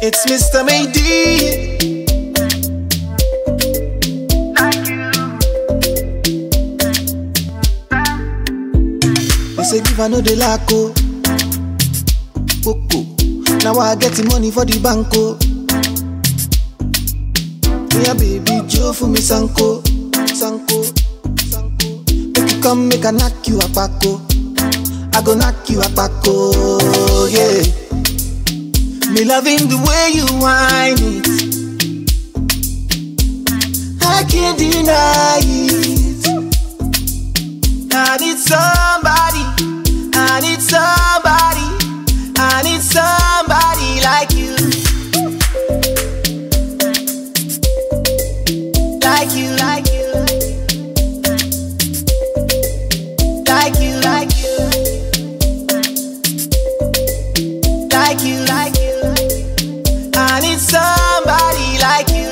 It's Mr. Mayday. They say give I know the laco. Coco. Now I get the money for the banco. Yeah, baby, Joe for me Sanko. Sanko. Make you come, make I knock you a paco. I go knock you a paco, yeah. Me loving the way you whine it. I can't deny it. I need somebody. I need somebody. I need somebody like you. Like you, like you. Like you, like you. Like you, like you. I need somebody like you.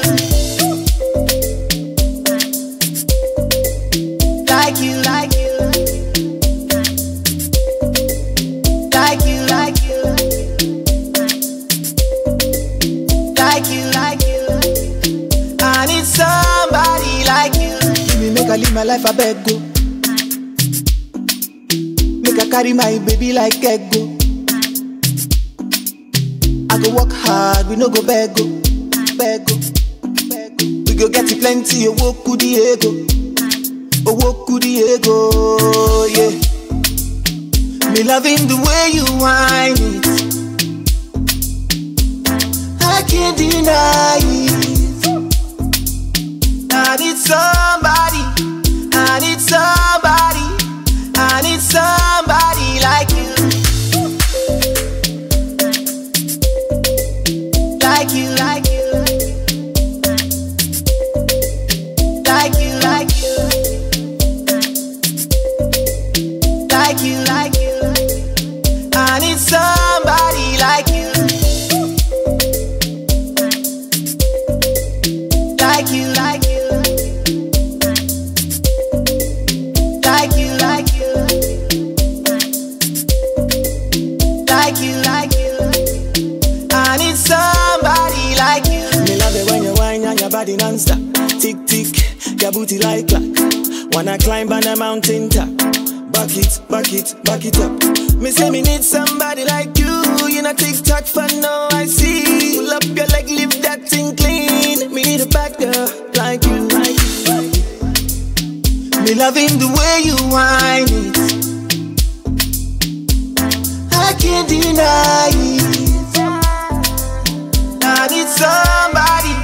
Like you, like you. Like you, like you. Like you, like you. I need somebody like you. Give me make I live my life, I beg go. Make I carry my baby like ego. I go work hard, we no go beg go, beg go, beg go. We go get it plenty, owo kudi ego, yeah. Me loving the way you whine it. I can't deny it. I need somebody, I need somebody, I need somebody like you. Like you, like you. Like you, like you. Like you, like you. I need somebody like you. Like you, like you. Like you, like you. Like you, like you. I need somebody like you. Me love it when you whine and your body non-stop. Tick, tick, your booty like clock. Wanna climb on a mountain top. Back it, back it, back it up. Me say me need somebody like you. You know tick-tock for now I see. Pull up your leg, leave that thing clean. Me need a back girl like you, like you, like you. Me loving the way you whine it. I can't deny it. I need somebody.